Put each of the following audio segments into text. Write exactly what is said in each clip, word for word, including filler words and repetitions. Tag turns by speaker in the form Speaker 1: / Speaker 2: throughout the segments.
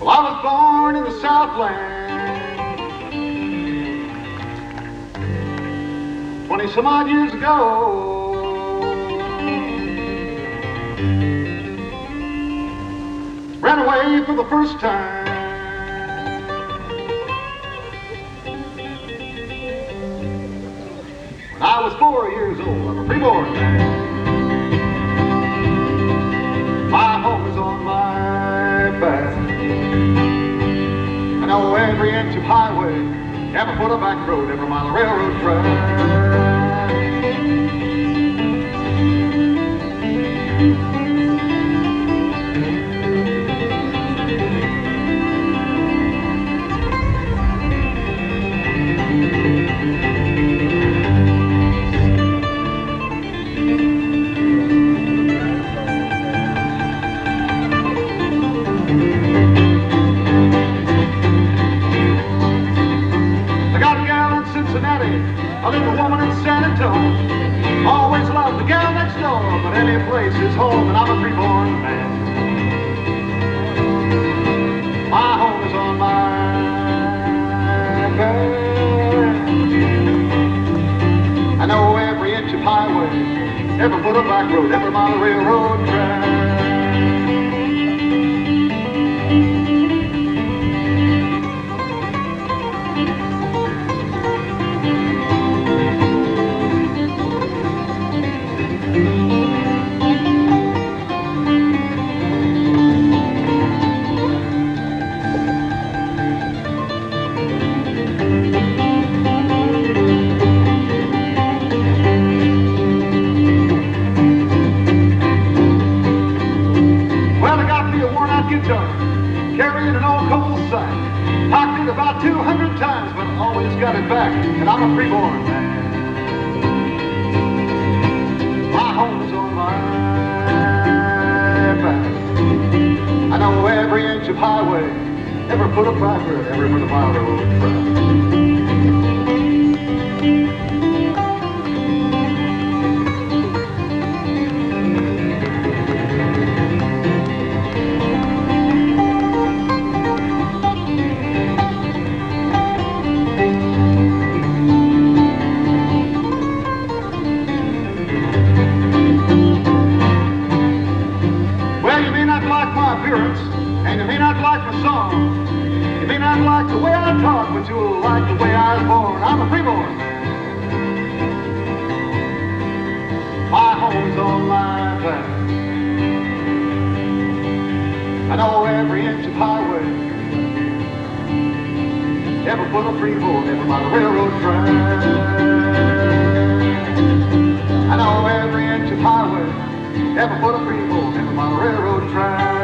Speaker 1: Well, I was born in the Southland twenty some odd years ago. Ran away for the first time when I was four years old. I'm a freeborn man. My home is on my back. I know every inch of highway, every foot of back road, every mile of railroad track. I live a woman in San Antonio. Always loved the gal next door, but any place is home, and I'm a freeborn man. My home is on my back. I know every inch of highway, every foot of back road, every mile of railroad track. Guitar, carrying an old coal sack, packed it about two hundred times, but always got it back, and I'm a freeborn man. My home is on my back. I know every inch of highway, every foot of back road, every foot of mile road track. And you may not like my song, you may not like the way I talk, but you'll like the way I was born. I'm a freeborn man. My home's on my back. I know every inch of highway, every foot of freeborn, every mile of railroad track. I know every inch of highway, every foot of freeborn, every mile of railroad track.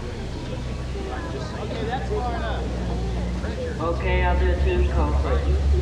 Speaker 2: Okay, I'll do a tune called for you.